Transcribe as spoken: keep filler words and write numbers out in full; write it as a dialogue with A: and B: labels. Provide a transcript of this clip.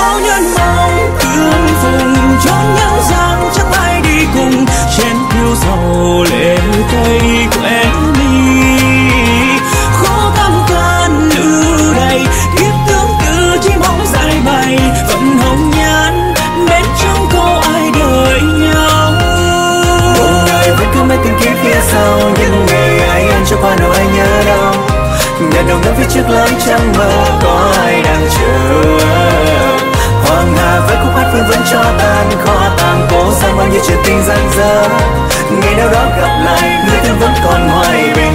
A: bao nhân mong tương phùng chốn nhân gian chắc ai đi cùng trên phiêu sầu lệ cây quên mi khó tâm can nữ đầy kiếp tương tư chỉ mong dài bày vận hồng nhan bên trong có ai đợi nhau
B: một ngày vẫn cứ mấy tình kiếp phía sau những ngày ai ăn cho qua nào ai nhớ đâu đèn đầu ngắm phía trước lối trăng mơ có ai đang chờ hoàng hà với khúc hát phương vẫn cho tan kho tàng cố sao bao nhiêu chuyện tình dang dở ngày nào đó gặp lại người thân vẫn còn hoài về